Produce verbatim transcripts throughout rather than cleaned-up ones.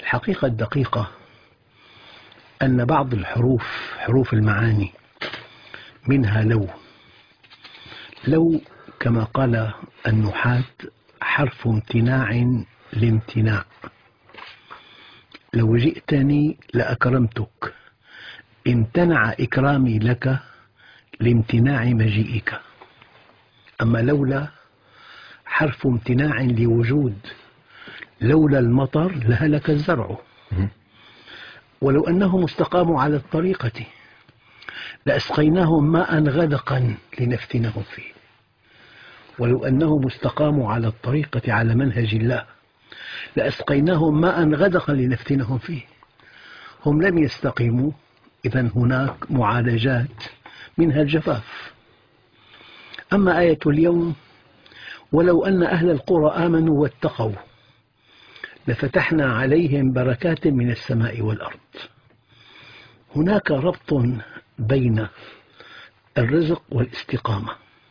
الحقيقة الدقيقة أن بعض الحروف حروف المعاني منها لو لو كما قال النحاة حرف امتناع لامتناع، لو جئتني لأكرمتك، امتنع إكرامي لك لامتناع مجيئك. أما لولا حرف امتناع لوجود، لولا المطر لهلك الزرع، ولو أنهم استقاموا على الطريقة لأسقيناهم ماء غدقا لنفتنهم فيه، ولو أنهم استقاموا على الطريقة على منهج الله لأسقيناهم ماء غدقا لنفتنهم فيه. هم لم يستقيموا، إذن هناك معالجات منها الجفاف. أما آية اليوم ولو أن أهل القرى آمنوا واتقوا لفتحنا عليهم بركات من السماء والأرض. هناك ربط بين الرزق والاستقامة،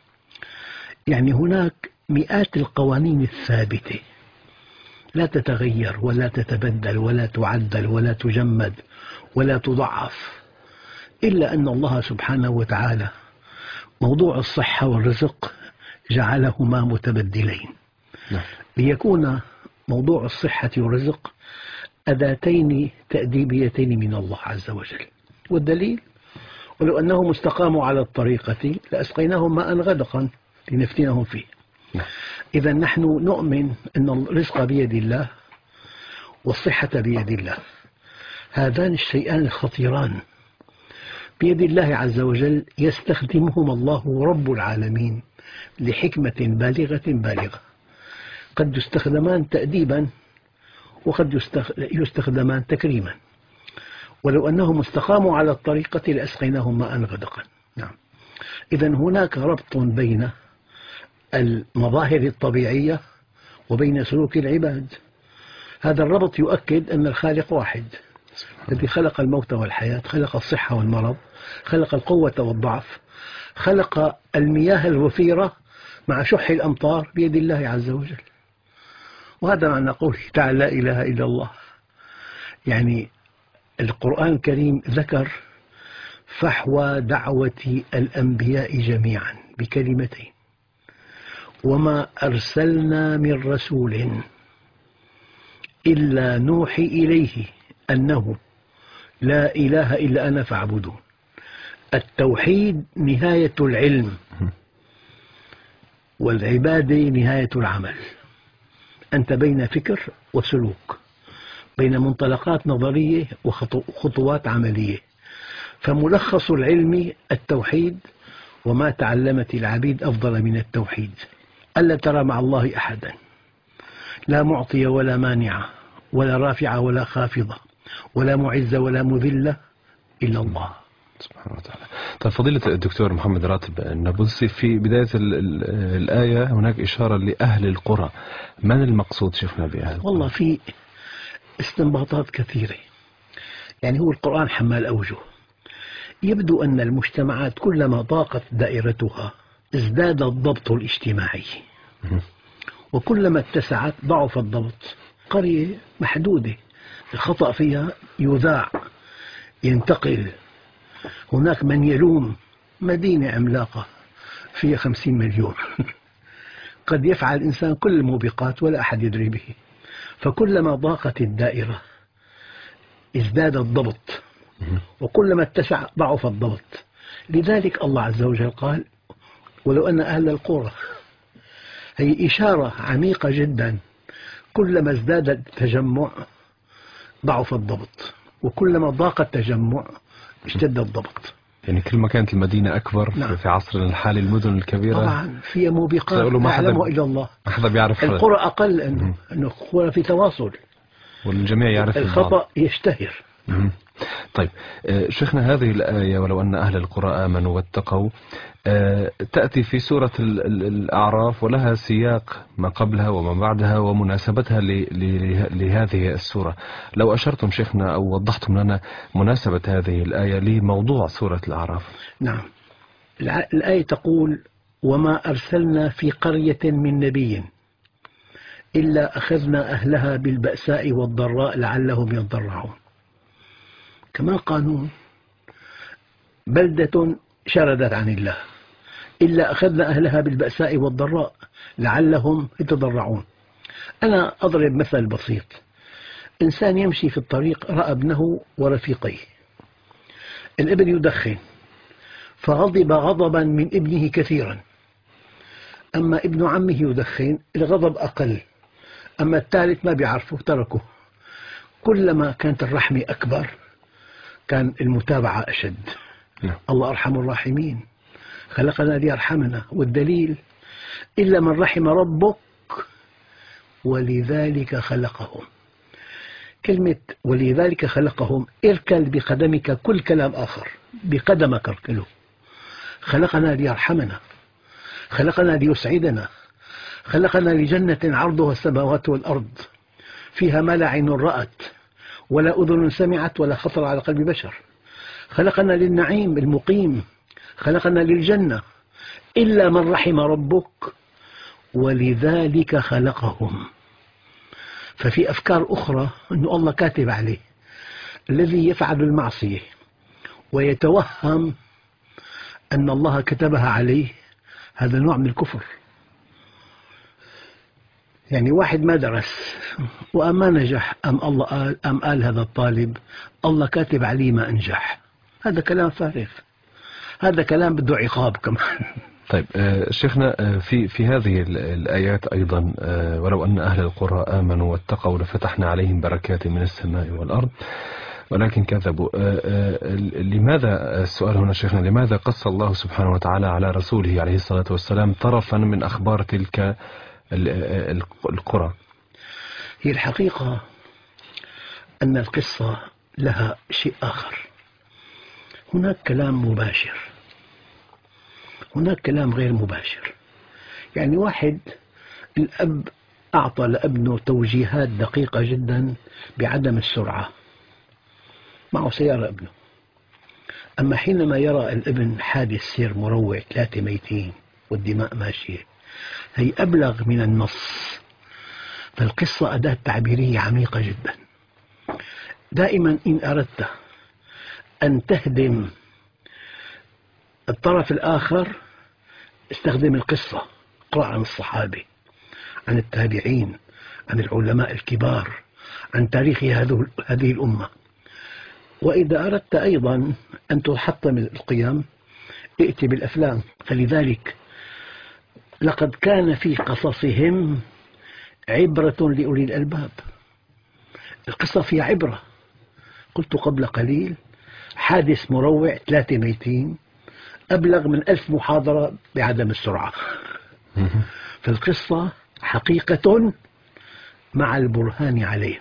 يعني هناك مئات القوانين الثابتة لا تتغير ولا تتبدل ولا تعدل ولا تجمد ولا تضعف، إلا أن الله سبحانه وتعالى موضوع الصحة والرزق جعلهما متبدلين ليكون موضوع الصحة والرزق أداتين تأديبيتين من الله عز وجل. والدليل ولو أنهم استقاموا على الطريقة لأسقيناهم ماء غدقا لنفتنهم فيه. إذا نحن نؤمن أن الرزق بيد الله والصحة بيد الله، هذان الشيئان الخطيران بيد الله عز وجل، يستخدمهما الله رب العالمين لحكمة بالغة بالغة، قد يستخدمان تأديبا وقد يستخدمان تكريما. ولو أنهم استقاموا على الطريقة لأسقيناهم ماء غدقا. نعم. إذن هناك ربط بين المظاهر الطبيعية وبين سلوك العباد. هذا الربط يؤكد أن الخالق واحد، الذي خلق الموت والحياة، خلق الصحة والمرض، خلق القوة والضعف، خلق المياه الوفيرة مع شح الأمطار بيد الله عز وجل. وهذا معنى قوله تعالى لا إله إلا الله. يعني القرآن الكريم ذكر فحوى دعوة الأنبياء جميعا بكلمتين: وما أرسلنا من رسول إلا نوحي إليه أنه لا إله إلا أنا فاعبدون. التوحيد نهاية العلم، والعبادة نهاية العمل. أنت بين فكر وسلوك، بين منطلقات نظرية وخطوات عملية. فملخص العلم التوحيد، وما تعلمت العبيد أفضل من التوحيد. ألا ترى مع الله أحدا، لا معطي ولا مانع ولا رافع ولا خافضة ولا معز ولا مذلة إلا الله سبحانه وتعالى. طيب فضيلة الدكتور محمد راتب النابلسي، في بداية ال ال الآية هناك إشارة لأهل القرى، من المقصود شفنا بأهل القرى؟ والله في استنباطات كثيرة، يعني هو القرآن حمال أوجه. يبدو أن المجتمعات كلما ضاقت دائرتها ازداد الضبط الاجتماعي، وكلما اتسعت ضعف الضبط. قرية محدودة الخطأ فيها يذاع ينتقل، هناك من يلوم. مدينة عملاقة فيها خمسين مليون قد يفعل الإنسان كل الموبقات ولا أحد يدري به. فكلما ضاقت الدائرة ازداد الضبط، وكلما اتسع ضعف الضبط. لذلك الله عز وجل قال ولو أن أهل القرى، هي إشارة عميقة جدا. كلما ازداد التجمع ضعف الضبط، وكلما ضاق التجمع اشتد الضبط. يعني كل ما كانت المدينة أكبر. نعم. في عصرنا الحالي المدن الكبيرة طبعا فيها موبقات لا يعلمها إلا الله. ما حدا بيعرف. القرى أقل، أنه أنه القرى في تواصل والجميع يعرف الخطأ يشتهر. مم. طيب شيخنا، هذه الآية ولو أن أهل القرى آمنوا واتقوا تأتي في سورة الأعراف، ولها سياق ما قبلها وما بعدها ومناسبتها لهذه السورة. لو أشرتم شيخنا أو وضحتم لنا مناسبة هذه الآية لموضوع سورة الأعراف. نعم. الآية تقول وما أرسلنا في قرية من نبي إلا أخذنا أهلها بالبأساء والضراء لعلهم يضرعون. كمان قانون بلدة شردت عن الله إلا أخذنا أهلها بالبأساء والضراء لعلهم يتضرعون. أنا أضرب مثل بسيط. إنسان يمشي في الطريق رأى ابنه ورفيقيه، الابن يدخن فغضب غضبا من ابنه كثيرا، أما ابن عمه يدخن الغضب أقل، أما الثالث ما بيعرفه تركه. كلما كانت الرحمة أكبر كان المتابعة أشد. نعم. الله أرحم الراحمين، خلقنا ليرحمنا، والدليل إلا من رحم ربك ولذلك خلقهم. كلمة ولذلك خلقهم اركل بقدمك كل كلام آخر، بقدمك اركله. خلقنا ليرحمنا، خلقنا ليسعدنا، خلقنا لجنة عرضها السماوات والأرض فيها ما لا عين رأت ولا أذن سمعت ولا خطر على قلب بشر. خلقنا للنعيم المقيم، خلقنا للجنة، إلا من رحم ربك ولذلك خلقهم. ففي أفكار أخرى أن الله كاتب عليه. الذي يفعل المعصية ويتوهم أن الله كتبها عليه هذا نوع من الكفر. يعني واحد ما درس وأما نجح أم الله قال أم قال هذا الطالب الله كاتب عليه ما أنجح، هذا كلام فارغ، هذا كلام بده عقاب كمان. طيب شيخنا، في في هذه الآيات أيضا ولو أن أهل القرى آمنوا واتقوا لفتحنا عليهم بركات من السماء والأرض ولكن كذبوا. لماذا السؤال هنا شيخنا، لماذا قص الله سبحانه وتعالى على رسوله عليه الصلاة والسلام طرفا من أخبار تلك القرى؟ هي الحقيقة أن القصة لها شيء آخر. هناك كلام مباشر، هناك كلام غير مباشر. يعني واحد الأب أعطى لابنه توجيهات دقيقة جدا بعدم السرعة، معه سيارة ابنه، أما حينما يرى الابن حادث سير مروع، ثلاثة ميتين والدماء ماشية، هي أبلغ من النص. فالقصة أداة تعبيرية عميقة جدا. دائما إن أردت أن تهدم الطرف الآخر استخدم القصة. اقرأ عن الصحابة، عن التابعين، عن العلماء الكبار، عن تاريخ هذه الأمة. وإذا أردت أيضا أن تحطم القيم ائت بالأفلام. فلذلك لقد كان في قصصهم عبرة لأولي الألباب. القصة فيها عبرة. قلت قبل قليل حادث مروع، ثلاثة ميتين، أبلغ من ألف محاضرة بعدم السرعة. فالقصة حقيقة مع البرهان عليها،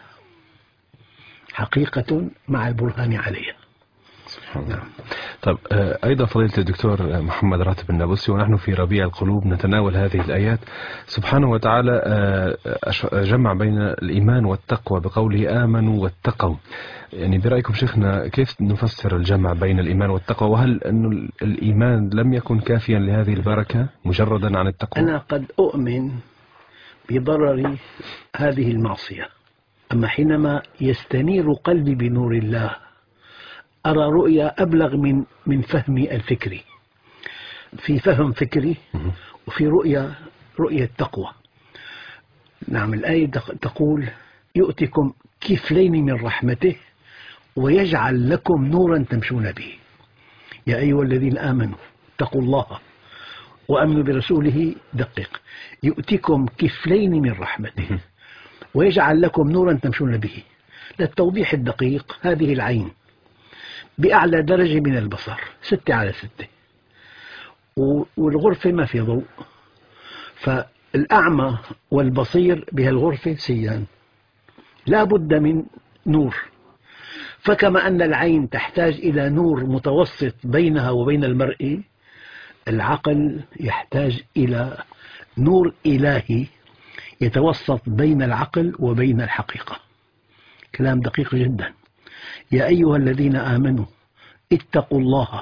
حقيقة مع البرهان عليها. سبحان الله. طيب أيضا فضيلة الدكتور محمد راتب النابلسي، ونحن في ربيع القلوب نتناول هذه الآيات. سبحانه وتعالى جمع بين الإيمان والتقوى بقوله آمنوا واتقوا. يعني برأيكم شيخنا كيف نفسر الجمع بين الإيمان والتقوى؟ وهل أن الإيمان لم يكن كافيا لهذه البركة مجردا عن التقوى؟ أنا قد أؤمن بضرر هذه المعصية، أما حينما يستنير قلبي بنور الله أرى رؤية أبلغ من من فهمي الفكري. في فهم فكري وفي رؤية رؤية تقوى. نعم، الآية تقول يؤتكم كفلين من رحمته ويجعل لكم نورا تمشون به. يا أيها الذين آمنوا اتقوا الله وآمنوا برسوله. دقق، يؤتكم كفلين من رحمته ويجعل لكم نورا تمشون به. للتوضيح الدقيق، هذه العين بأعلى درجة من البصر، ستة على ستة، والغرفة ما في ضوء، فالأعمى والبصير بهالغرفة سيان، لا بد من نور. فكما أن العين تحتاج إلى نور متوسط بينها وبين المرء، العقل يحتاج إلى نور إلهي يتوسط بين العقل وبين الحقيقة. كلام دقيق جدا. يا أيها الذين آمنوا اتقوا الله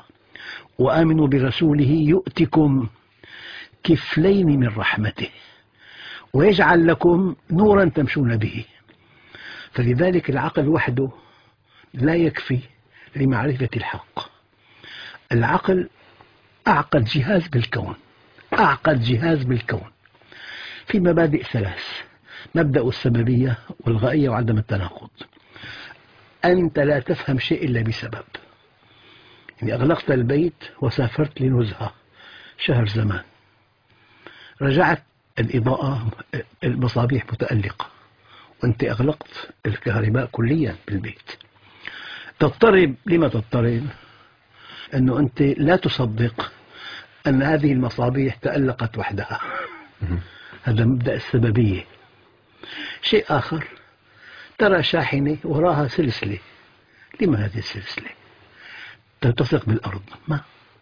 وآمنوا برسوله يؤتكم كفلين من رحمته ويجعل لكم نورا تمشون به. فلذلك العقل وحده لا يكفي لمعرفة الحق. العقل أعقد جهاز بالكون، أعقد جهاز بالكون، في مبادئ ثلاث: مبدأ السببية والغائية وعدم التناقض. أنت لا تفهم شيء إلا بسبب. يعني أغلقت البيت وسافرت لنزهة شهر زمان، رجعت الإضاءة المصابيح متألقة وأنت أغلقت الكهرباء كليا بالبيت. تضطرب. لما تضطرب؟ أنه أنت لا تصدق أن هذه المصابيح تألقت وحدها. هذا مبدأ السببية. شيء آخر، ترى شاحنة وراها سلسلة. لما هذه السلسلة؟ تلتصق بالأرض. ما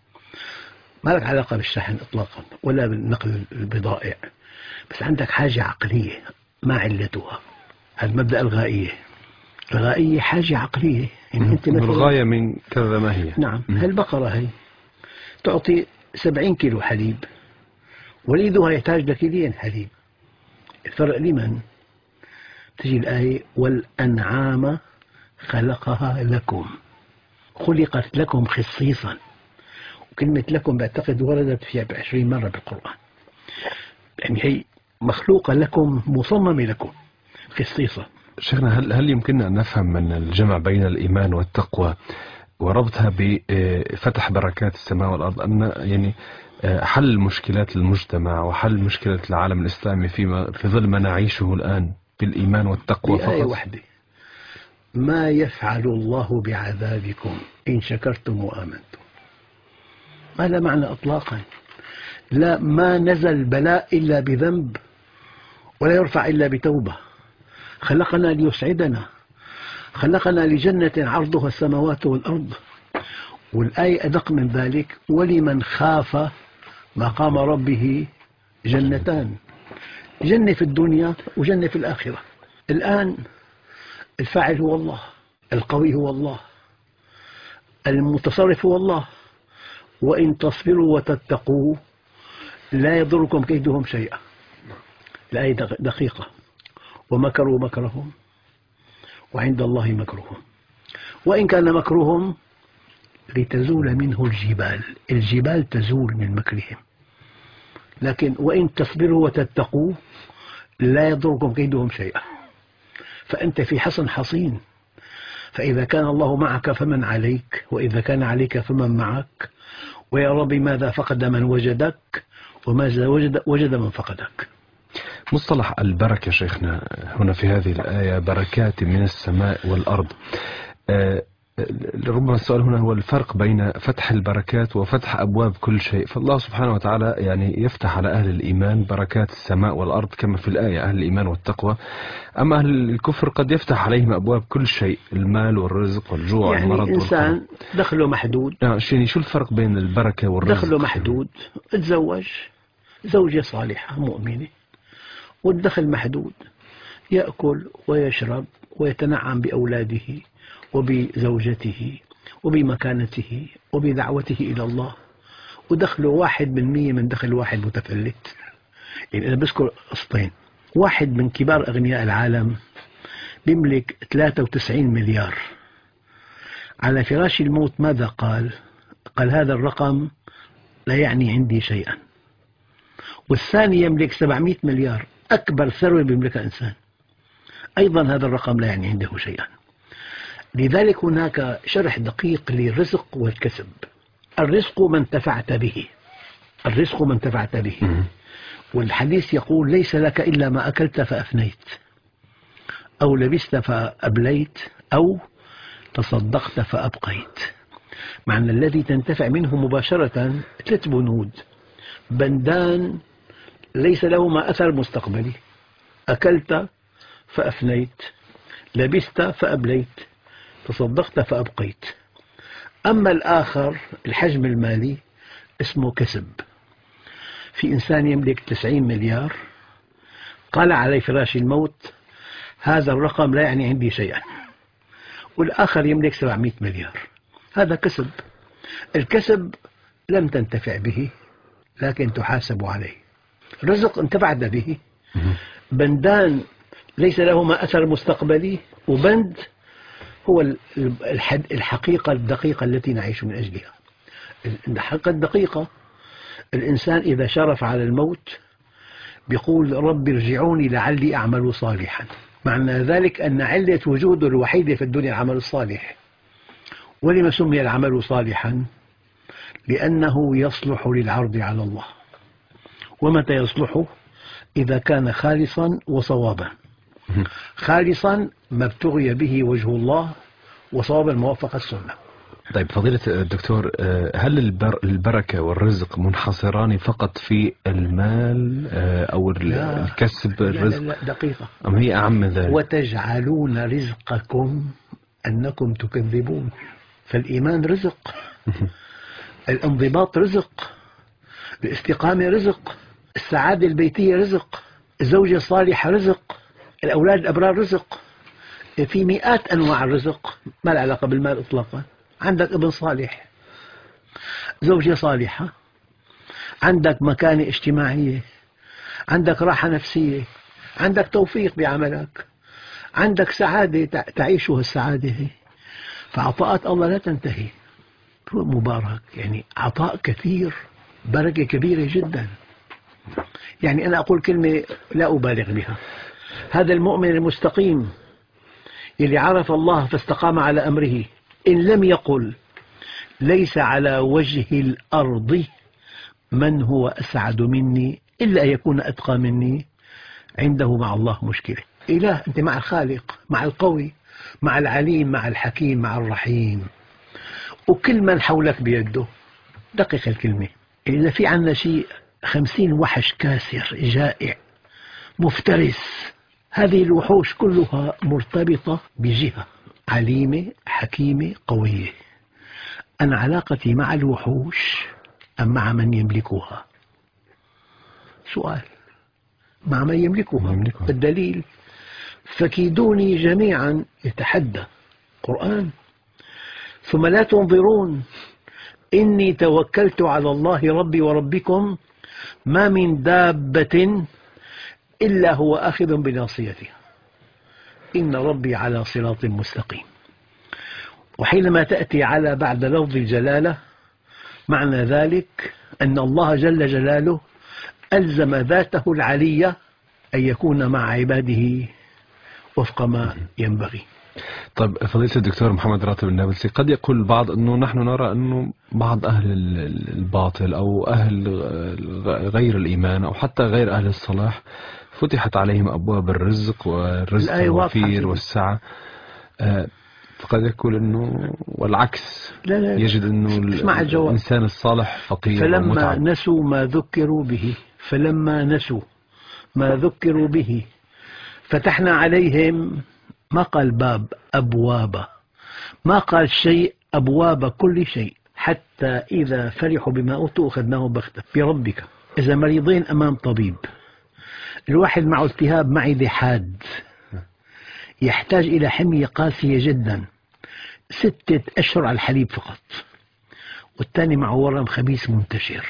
ما لك علاقة بالشحن إطلاقا ولا بالنقل البضائع، بس عندك حاجة عقلية. ما علتها؟ هذا مبدأ الغائية. الغائية حاجة عقلية. يعني أنت مثلا الغاية من كذا ما هي؟ نعم. هالبقرة هي تعطي سبعين كيلو حليب، وليدها يحتاج لكيلين حليب. الفرق لمن؟ تجي الآية: والأنعام خلقها لكم، خلقت لكم خصيصا. وكلمة لكم بعتقد وردت فيها بعشرين مرة بالقرآن. يعني هي مخلوقة لكم، مصممة لكم خصيصا. شيخنا، هل هل يمكننا أن نفهم من الجمع بين الإيمان والتقوى وربطها بفتح بركات السماء والأرض أن يعني حل مشكلات المجتمع وحل مشكلة العالم الإسلامي فيما في ظل ما نعيشه الآن بالإيمان والتقوى فقط؟ بآية واحدة: ما يفعل الله بعذابكم إن شكرتم وآمنتم. هذا معنى إطلاقا. لا، ما نزل بلاء إلا بذنب ولا يرفع إلا بتوبة. خلقنا ليسعدنا، خلقنا لجنة عرضها السماوات والأرض. والآية أدق من ذلك: ولمن خاف مقام ربه جنتان، جنة في الدنيا وجنة في الآخرة. الآن الفاعل هو الله، القوي هو الله، المتصرف هو الله. وإن تصبروا وتتقوا لا يضركم كيدهم شيئا. الآية دقيقة: ومكروا مكرهم وعند الله مكرهم وإن كان مكرهم لتزول منه الجبال. الجبال تزول من مكرهم. لكن وإن تصبروا وتتقوا لا يضركم كيدهم شيئا. فأنت في حصن حصين. فإذا كان الله معك فمن عليك، وإذا كان عليك فمن معك. ويا رب ماذا فقد من وجدك وماذا وجد, وجد من فقدك. مصطلح البركة شيخنا هنا في هذه الآية: بركات من السماء والأرض. أه ربما السؤال هنا هو الفرق بين فتح البركات وفتح أبواب كل شيء. فالله سبحانه وتعالى يعني يفتح على أهل الإيمان بركات السماء والأرض كما في الآية أهل الإيمان والتقوى. أما أهل الكفر قد يفتح عليهم أبواب كل شيء: المال والرزق والجوع يعني والمرض والخوف. يعني إنسان دخله محدود. يعني شو الفرق بين البركة والرزق؟ دخله محدود، تزوج زوجة صالحة مؤمنة، والدخل محدود، يأكل ويشرب ويتنعم بأولاده وبزوجته وبمكانته وبدعوته إلى الله، ودخله واحد من مية من دخل واحد متفلت. يعني أنا بذكر قسطين: واحد من كبار أغنياء العالم يملك ثلاثة وتسعين مليار. على فراش الموت ماذا قال؟ قال: هذا الرقم لا يعني عندي شيئا. والثاني يملك سبعمئة مليار، أكبر ثروة يملكها إنسان، أيضا هذا الرقم لا يعني عنده شيئا. لذلك هناك شرح دقيق للرزق والكسب. الرزق ما انتفعت به، الرزق ما انتفعت به. والحديث يقول: ليس لك إلا ما أكلت فأفنيت، أو لبست فأبليت، أو تصدقت فأبقيت. معنى الذي تنتفع منه مباشرة ثلاث بنود: بندان ليس لهما أثر مستقبلي، أكلت فأفنيت، لبست فأبليت، تصدقت فأبقيت. أما الآخر الحجم المالي اسمه كسب. في إنسان يملك تسعين مليار، قال على فراش الموت: هذا الرقم لا يعني عندي شيئا. والآخر يملك سبعمئة مليار، هذا كسب. الكسب لم تنتفع به لكن تحاسب عليه. الرزق انتفعت به بندان ليس لهما أثر مستقبلي، وبند هو الحقيقة الدقيقة التي نعيش من أجلها. الحقيقة الدقيقة، الإنسان إذا شرف على الموت بيقول رب ارجعوني لعلي أعمل صالحا. معنى ذلك أن علة وجوده الوحيدة في الدنيا العمل الصالح. ولما سمي العمل صالحا؟ لأنه يصلح للعرض على الله. ومتى يصلح؟ إذا كان خالصا وصوابا. خالصا ما ابتغي به وجه الله، وصوابا موافق السنة. طيب فضيلة الدكتور، هل البر البركة والرزق منحصران فقط في المال أو لا الكسب الرزق؟ لا لا دقيقة. أم هي أعم من ذلك؟ وتجعلون رزقكم أنكم تكذبون. فالإيمان رزق، الانضباط رزق، الاستقامة رزق، السعادة البيتية رزق، الزوجة الصالحة رزق، الأولاد الأبرار رزق. في مئات أنواع الرزق ما لها علاقة بالمال إطلاقا. عندك ابن صالح، زوجة صالحة، عندك مكانة اجتماعية، عندك راحة نفسية، عندك توفيق بعملك، عندك سعادة تعيشها السعادة هي. فعطاءات الله لا تنتهي، هو مبارك، يعني عطاء كثير، بركة كبيرة جدا. يعني أنا أقول كلمة لا أبالغ بها، هذا المؤمن المستقيم يلي عرف الله فاستقام على أمره، إن لم يقل ليس على وجه الأرض من هو أسعد مني إلا أن يكون أتقى مني، عنده مع الله مشكلة. إله، أنت مع الخالق، مع القوي، مع العليم، مع الحكيم، مع الرحيم، وكل من حولك بيده. دقق الكلمة، إذا في عنا شيء خمسين وحش كاسر جائع مفترس، هذه الوحوش كلها مرتبطة بجهة عليمة حكيمة قوية. أنا علاقتي مع الوحوش أم مع من يملكها؟ سؤال. مع من يملكها. الدليل فكيدوني جميعا يتحدى قرآن، ثم لا تنظرون إني توكلت على الله ربي وربكم ما من دابة إلا هو آخذ بناصيتها إن ربي على صراط مستقيم. وحينما تأتي على بعد لفظ الجلالة معنى ذلك أن الله جل جلاله ألزم ذاته العلية أن يكون مع عباده وفق ما ينبغي. طيب فضيلة الدكتور محمد راتب النابلسي، قد يقول البعض أنه نحن نرى أنه بعض أهل الباطل أو أهل غير الإيمان أو حتى غير أهل الصلاح فتحت عليهم أبواب الرزق والرزق الوفير والسعة، فقد يقول أنه والعكس، لا لا يجد أنه الإنسان الصالح فقير فلما ومتعب. نسوا ما ذكروا به فلما نسوا ما ذكروا به فتحنا عليهم، ما قال باب، أبواب، ما قال شيء، أبواب كل شيء، حتى إذا فرحوا بما أوتوا أخذناهم بغتة بربك. إذا مريضين أمام طبيب، الواحد معه التهاب معدة حاد يحتاج إلى حمية قاسية جدا، ستة أشهر على الحليب فقط، والثاني معه ورم خبيث منتشر.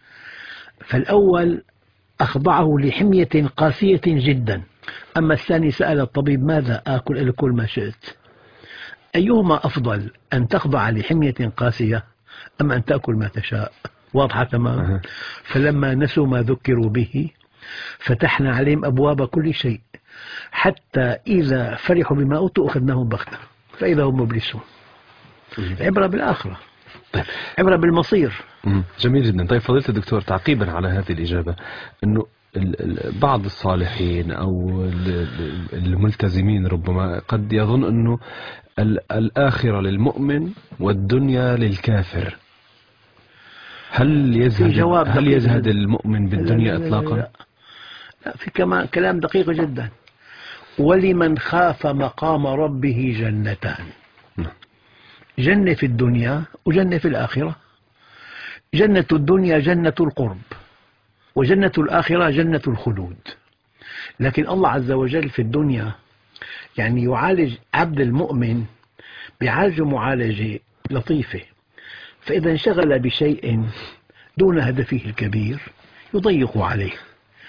فالأول أخضعه لحمية قاسية جدا، أما الثاني سأل الطبيب ماذا آكل؟ قال كل ما شئت. أيهما أفضل، أن تخضع لحمية قاسية أم أن تأكل ما تشاء؟ واضحة تمام. فلما نسوا ما ذكروا به فتحنا عليهم أبواب كل شيء حتى إذا فرحوا بما أوتوا أخذناهم بغتة فإذا هم مبلسون. عبرة بالآخرة، عبرة بالمصير. جميل جدا. طيب فضيلة الدكتور، تعقيبا على هذه الإجابة، أنه بعض الصالحين أو الملتزمين ربما قد يظن أنه الآخرة للمؤمن والدنيا للكافر. هل يزهد هل يزهد المؤمن بالدنيا لا لا إطلاقا؟ لا لا. لا، في كمان كلام دقيق جدا. ولمن خاف مقام ربه جنتان، جنة في الدنيا وجنة في الآخرة. جنة الدنيا جنة القرب، وجنة الآخرة جنة الخلود. لكن الله عز وجل في الدنيا يعني يعالج عبد المؤمن، بيعالج معالجة لطيفة، فإذا انشغل بشيء دون هدفه الكبير يضيق عليه.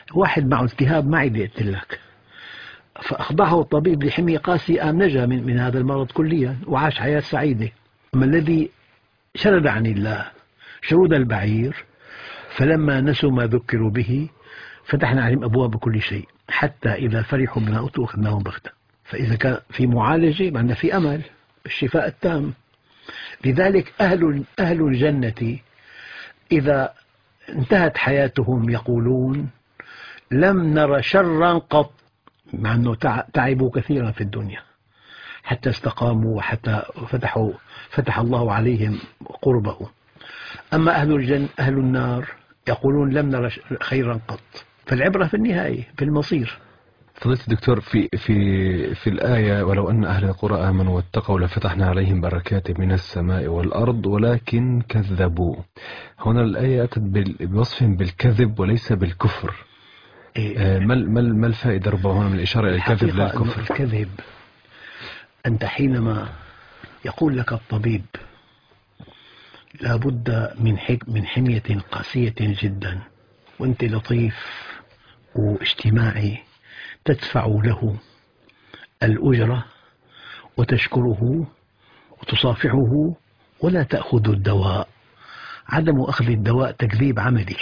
واحد معه التهاب معدة قلت لك، فأخضعه الطبيب لحمية قاسية، قام نجا من, من هذا المرض كليا وعاش حياة سعيدة. أما الذي شرد عن الله شرود البعير، فلما نسوا ما ذكروا به فتحنا عليهم أبواب كل شيء حتى إذا فرحوا بما أوتوا أخذناهم بغتة. فإذا كان في معالجة معناه في أمل الشفاء التام. لذلك أهل أهل الجنة إذا انتهت حياتهم يقولون لم نر شرا قط، مع أنه تعبوا كثيرا في الدنيا حتى استقاموا وحتى فتحوا فتح الله عليهم قربه. أما أهل الجنة أهل النار يقولون لم نر خيرا قط. فالعبرة في النهاية في المصير. فضيلة الدكتور، في في في الآية ولو أن أهل القرى آمنوا واتقوا لفتحنا عليهم بركات من السماء والأرض ولكن كذبوا، هنا الآية أتت بوصفهم بالكذب وليس بالكفر. إيه ما ما الفائدة ربما هنا من الإشارة إلى الكذب لا الكفر؟ الكذب أنت حينما يقول لك الطبيب لا بد من من حمية قاسية جدا، وأنت لطيف واجتماعي تدفع له الأجرة وتشكره وتصافحه ولا تأخذ الدواء. عدم أخذ الدواء تكذيب عملي.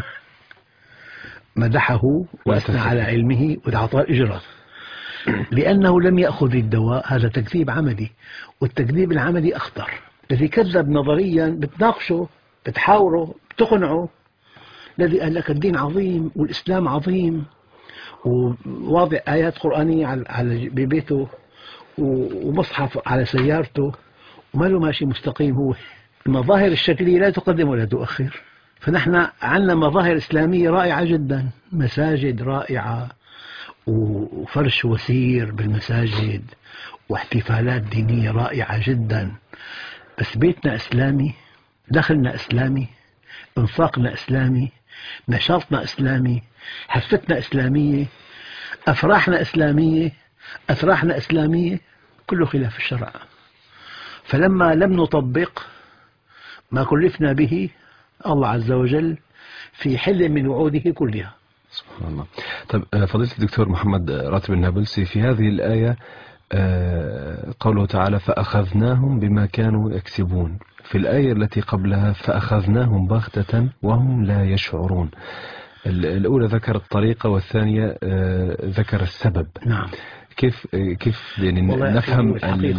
مدحه وأثنى على علمه وأعطاه الأجرة لأنه لم يأخذ الدواء، هذا تكذيب عملي، والتكذيب العملي أخطر. الذي كذب نظريا بتناقشه بتحاوره بتقنعه. الذي قال لك الدين عظيم والإسلام عظيم وواضع آيات قرآنية على ببيته ومصحف على سيارته وما له ماشي مستقيم، هو المظاهر الشكلية لا تقدم ولا تؤخر. فنحن عندنا مظاهر إسلامية رائعة جدا، مساجد رائعة وفرش وسير بالمساجد واحتفالات دينية رائعة جدا، بس بيتنا إسلامي، دخلنا إسلامي، انفاقنا إسلامي، نشاطنا إسلامي، حفتنا إسلامية، أفراحنا إسلامية، أتراحنا إسلامية، كله خلاف الشرع. فلما لم نطبق ما كلفنا به الله عز وجل في حل من وعوده كلها. سبحان الله. طيب فضيلة الدكتور محمد راتب النابلسي، في هذه الآية قوله تعالى فأخذناهم بما كانوا يكسبون، في الآية التي قبلها فأخذناهم بغتة وهم لا يشعرون. الأولى ذكر الطريقة والثانية ذكر السبب. نعم. كيف كيف يعني نفهم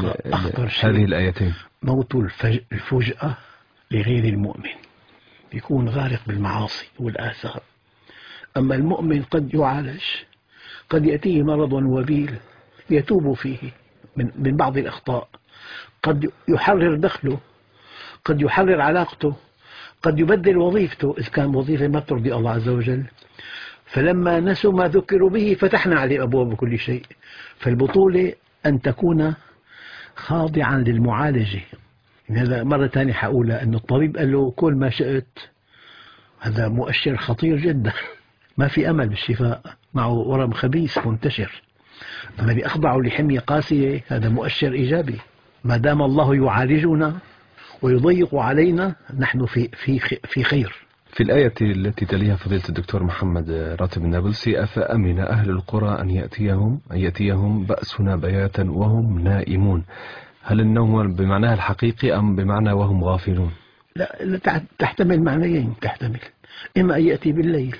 هذه الآيتين؟ موت الفجأة لغير المؤمن يكون غارق بالمعاصي والآثام، أما المؤمن قد يعالج، قد يأتيه مرض وبيل يتوب فيه من من بعض الأخطاء، قد يحرر دخله، قد يحرر علاقته، قد يبدل وظيفته إذا كان وظيفة ما ترضي الله عز وجل. فلما نسوا ما ذكروا به فتحنا عليه أبواب كل شيء. فالبطولة أن تكون خاضعا للمعالجة. هذا مرة ثانية حقولها أن الطبيب قال له كل ما شئت، هذا مؤشر خطير جدا، ما في أمل بالشفاء، معه ورم خبيث منتشر. أما اللي أخضعوا لحمية قاسية هذا مؤشر إيجابي، ما دام الله يعالجنا ويضيق علينا نحن في في في خير. في الآية التي تليها فضيلة الدكتور محمد راتب النابلسي أفأمن أهل القرى أن يأتيهم أن يأتيهم بأسنا بياتا وهم نائمون، هل النوم بمعناها الحقيقي أم بمعنى وهم غافلون؟ لا، تحتمل معنيين، تحتمل إما أن يأتي بالليل،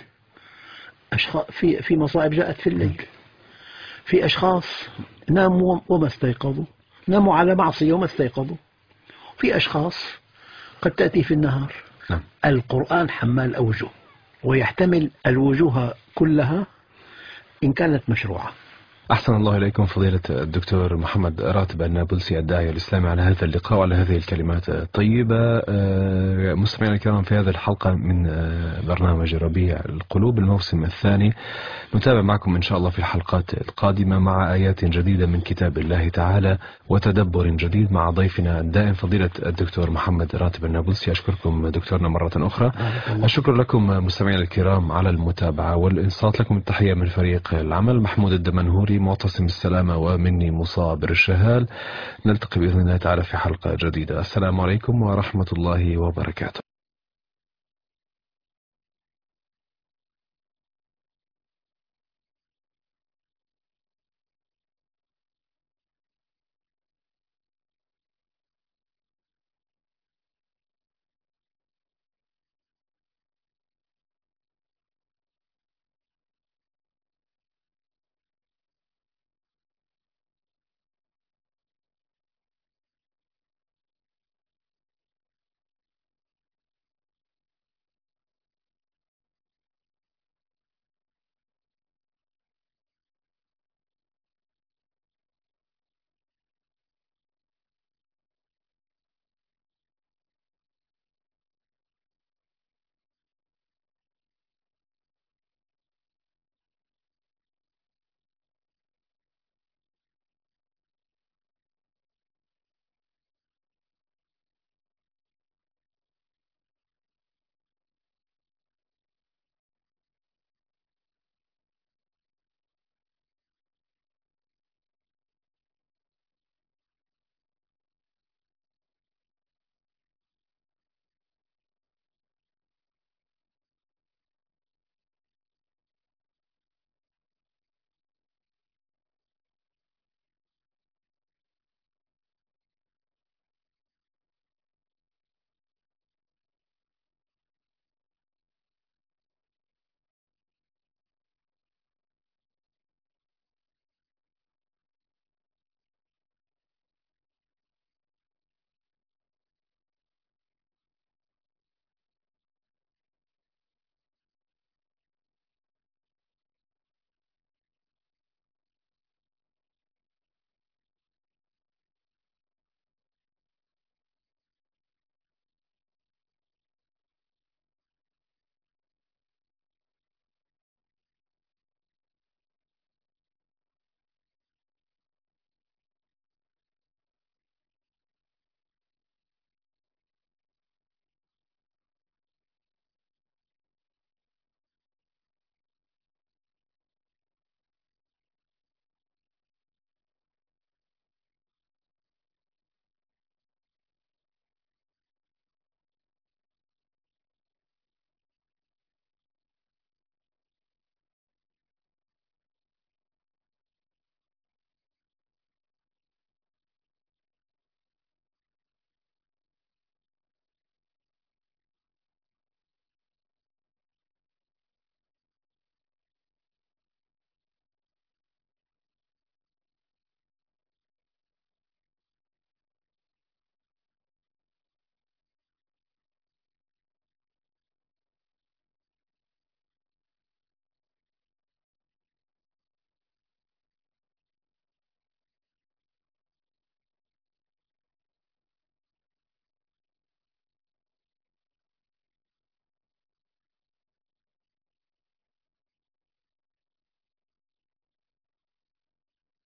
أشخاص في في مصائب جاءت في الليل، في أشخاص ناموا وما استيقظوا، ناموا على معصية وما استيقظوا، في أشخاص قد تأتي في النهار. نعم. القرآن حمال أوجه ويحتمل الوجوه كلها إن كانت مشروعة. أحسن الله إليكم فضيلة الدكتور محمد راتب النابلسي الداعية الإسلامي على هذا اللقاء وعلى هذه الكلمات الطيبة. مستمعينا الكرام، في هذه الحلقة من برنامج ربيع القلوب الموسم الثاني نتابع معكم إن شاء الله في الحلقات القادمة مع آيات جديدة من كتاب الله تعالى وتدبر جديد مع ضيفنا الدائم فضيلة الدكتور محمد راتب النابلسي. أشكركم دكتورنا مرة أخرى. الشكر لكم مستمعينا الكرام على المتابعة والإنصات. لكم التحية من فريق العمل، محمود الدمنهوري، معتصم السلامة، ومني مصابر الشهال. نلتقي بإذن الله تعالى في حلقة جديدة. السلام عليكم ورحمة الله وبركاته.